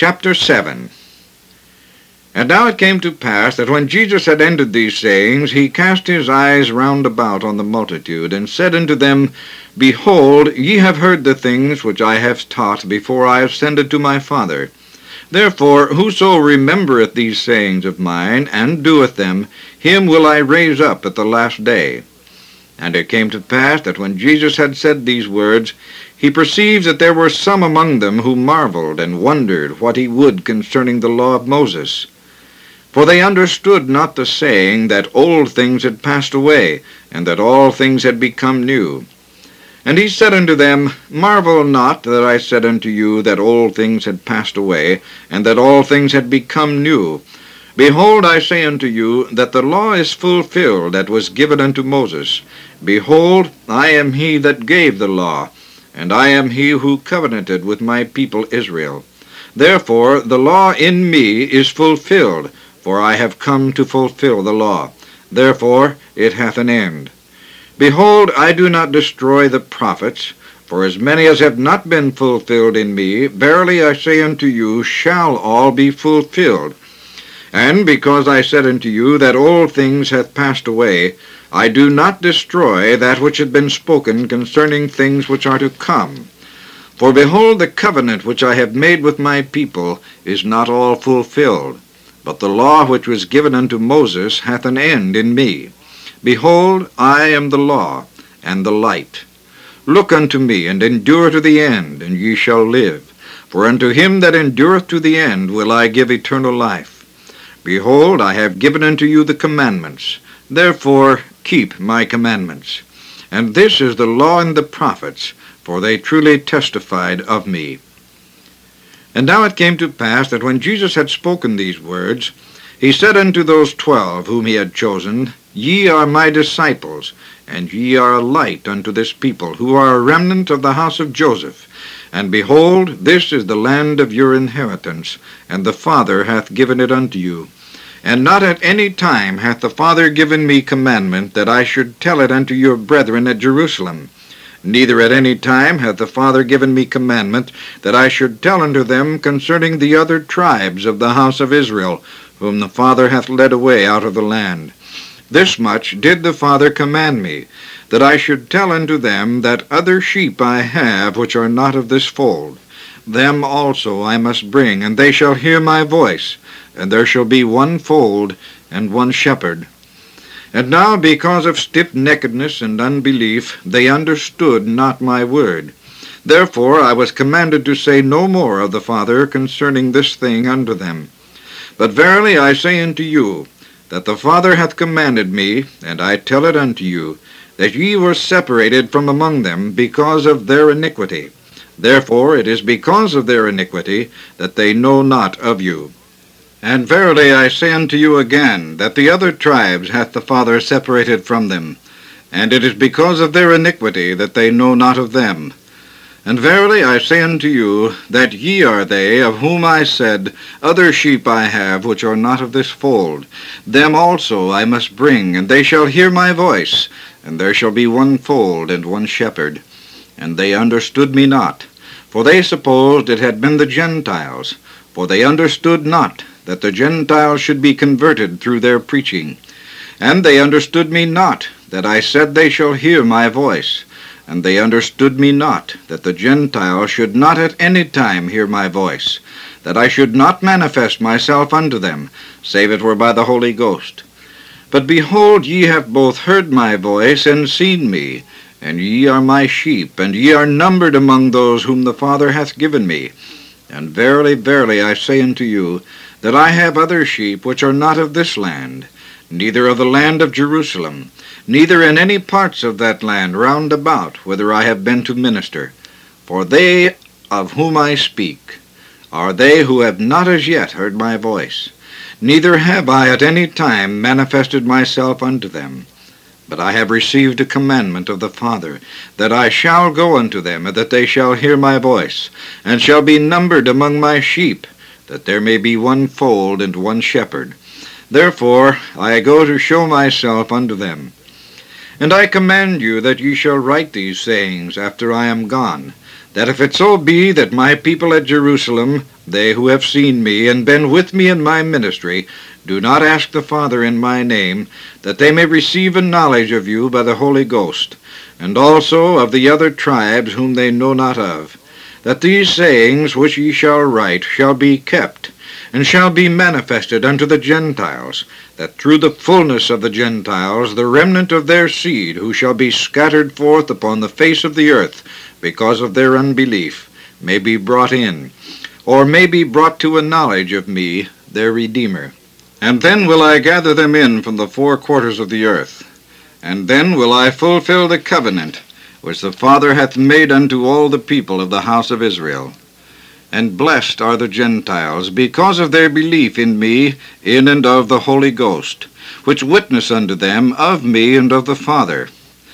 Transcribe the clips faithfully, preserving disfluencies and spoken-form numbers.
Chapter seven. And now it came to pass that when Jesus had ended these sayings, he cast his eyes round about on the multitude, and said unto them, Behold, ye have heard the things which I have taught before I ascended to my Father. Therefore whoso remembereth these sayings of mine, and doeth them, him will I raise up at the last day. And it came to pass that when Jesus had said these words, he perceived that there were some among them who marveled and wondered what he would concerning the law of Moses. For they understood not the saying that old things had passed away, and that all things had become new. And he said unto them, Marvel not that I said unto you that old things had passed away, and that all things had become new. Behold, I say unto you, that the law is fulfilled that was given unto Moses. Behold, I am he that gave the law, and I am he who covenanted with my people Israel. Therefore the law in me is fulfilled, for I have come to fulfill the law. Therefore it hath an end. Behold, I do not destroy the prophets, for as many as have not been fulfilled in me, verily I say unto you, shall all be fulfilled. And because I said unto you that old things hath passed away, I do not destroy that which had been spoken concerning things which are to come. For behold, the covenant which I have made with my people is not all fulfilled. But the law which was given unto Moses hath an end in me. Behold, I am the law, and the light. Look unto me, and endure to the end, and ye shall live. For unto him that endureth to the end will I give eternal life. Behold, I have given unto you the commandments. Therefore keep my commandments. And this is the law and the prophets, for they truly testified of me. And now it came to pass that when Jesus had spoken these words, he said unto those twelve whom he had chosen, Ye are my disciples, and ye are a light unto this people, who are a remnant of the house of Joseph. And behold, this is the land of your inheritance, and the Father hath given it unto you. And not at any time hath the Father given me commandment that I should tell it unto your brethren at Jerusalem. Neither at any time hath the Father given me commandment that I should tell unto them concerning the other tribes of the house of Israel, whom the Father hath led away out of the land. This much did the Father command me, that I should tell unto them that other sheep I have which are not of this fold. Them also I must bring, and they shall hear my voice, and there shall be one fold and one shepherd. And now because of stiff-neckedness and unbelief, they understood not my word. Therefore I was commanded to say no more of the Father concerning this thing unto them. But verily I say unto you, that the Father hath commanded me, and I tell it unto you, that ye were separated from among them because of their iniquity. Therefore it is because of their iniquity that they know not of you. And verily I say unto you again, that the other tribes hath the Father separated from them, and it is because of their iniquity that they know not of them. And verily I say unto you, that ye are they of whom I said, Other sheep I have which are not of this fold. Them also I must bring, and they shall hear my voice, and there shall be one fold and one shepherd. And they understood me not, for they supposed it had been the Gentiles, for they understood not that the Gentiles should be converted through their preaching. And they understood me not, that I said they shall hear my voice. And they understood me not, that the Gentiles should not at any time hear my voice, that I should not manifest myself unto them, save it were by the Holy Ghost. But behold, ye have both heard my voice and seen me, and ye are my sheep, and ye are numbered among those whom the Father hath given me. And verily, verily, I say unto you, that I have other sheep which are not of this land, neither of the land of Jerusalem, neither in any parts of that land round about, whither I have been to minister. For they of whom I speak are they who have not as yet heard my voice, neither have I at any time manifested myself unto them. But I have received a commandment of the Father, that I shall go unto them, and that they shall hear my voice, and shall be numbered among my sheep, that there may be one fold and one shepherd. Therefore I go to show myself unto them. And I command you that ye shall write these sayings after I am gone, that if it so be that my people at Jerusalem, they who have seen me and been with me in my ministry, do not ask the Father in my name, that they may receive a knowledge of you by the Holy Ghost, and also of the other tribes whom they know not of, that these sayings which ye shall write shall be kept, and shall be manifested unto the Gentiles, that through the fullness of the Gentiles the remnant of their seed, who shall be scattered forth upon the face of the earth, because of their unbelief, may be brought in, or may be brought to a knowledge of me, their Redeemer. And then will I gather them in from the four quarters of the earth, and then will I fulfill the covenant which the Father hath made unto all the people of the house of Israel. And blessed are the Gentiles, because of their belief in me, in and of the Holy Ghost, which witness unto them of me and of the Father.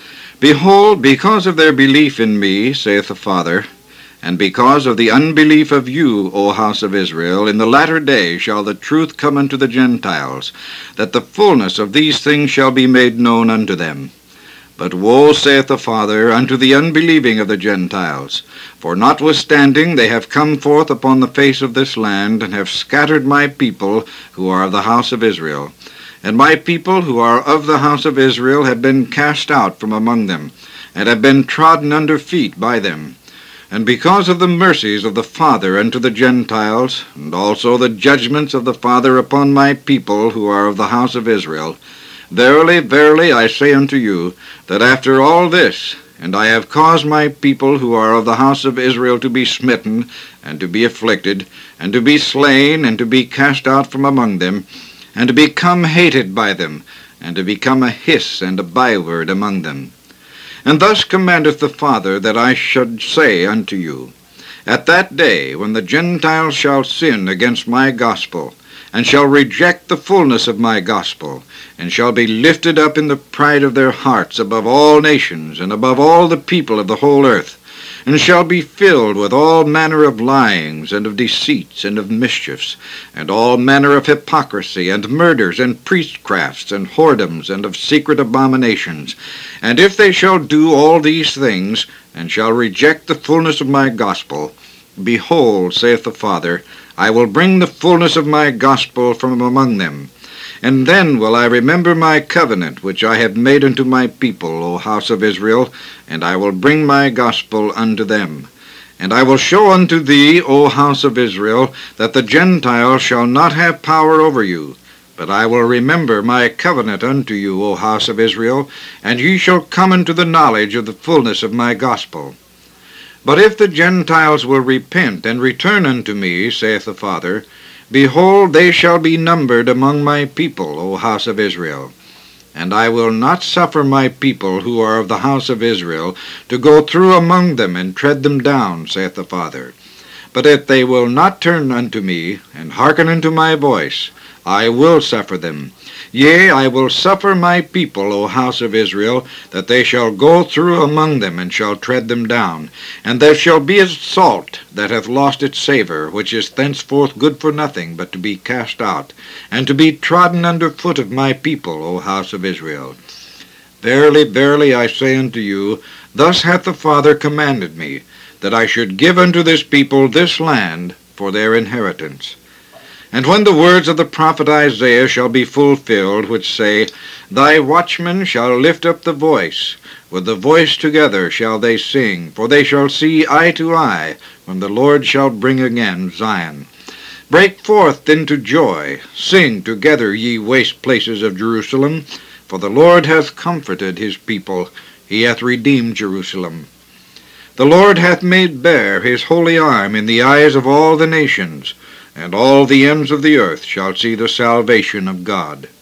Behold, because of their belief in me, saith the Father, and because of the unbelief of you, O house of Israel, in the latter day shall the truth come unto the Gentiles, that the fullness of these things shall be made known unto them. But woe, saith the Father, unto the unbelieving of the Gentiles, for notwithstanding they have come forth upon the face of this land, and have scattered my people, who are of the house of Israel. And my people, who are of the house of Israel, have been cast out from among them, and have been trodden under feet by them. And because of the mercies of the Father unto the Gentiles, and also the judgments of the Father upon my people, who are of the house of Israel, verily, verily, I say unto you, that after all this, and I have caused my people who are of the house of Israel to be smitten, and to be afflicted, and to be slain, and to be cast out from among them, and to become hated by them, and to become a hiss and a byword among them. And thus commandeth the Father that I should say unto you, at that day when the Gentiles shall sin against my gospel, and shall reject the fullness of my gospel, and shall be lifted up in the pride of their hearts above all nations, and above all the people of the whole earth, and shall be filled with all manner of lyings, and of deceits, and of mischiefs, and all manner of hypocrisy, and murders, and priestcrafts, and whoredoms, and of secret abominations. And if they shall do all these things, and shall reject the fullness of my gospel, behold, saith the Father, I will bring the fullness of my gospel from among them. And then will I remember my covenant which I have made unto my people, O house of Israel, and I will bring my gospel unto them. And I will show unto thee, O house of Israel, that the Gentiles shall not have power over you. But I will remember my covenant unto you, O house of Israel, and ye shall come into the knowledge of the fullness of my gospel. But if the Gentiles will repent and return unto me, saith the Father, behold, they shall be numbered among my people, O house of Israel. And I will not suffer my people who are of the house of Israel to go through among them and tread them down, saith the Father. But if they will not turn unto me, and hearken unto my voice, I will suffer them. Yea, I will suffer my people, O house of Israel, that they shall go through among them, and shall tread them down. And there shall be as salt that hath lost its savour, which is thenceforth good for nothing, but to be cast out, and to be trodden under foot of my people, O house of Israel. Verily, verily, I say unto you, thus hath the Father commanded me, that I should give unto this people this land for their inheritance. And when the words of the prophet Isaiah shall be fulfilled, which say, Thy watchmen shall lift up the voice, with the voice together shall they sing, for they shall see eye to eye, when the Lord shall bring again Zion. Break forth into joy, sing together, ye waste places of Jerusalem, for the Lord hath comforted his people, he hath redeemed Jerusalem. The Lord hath made bare his holy arm in the eyes of all the nations, and all the ends of the earth shall see the salvation of God.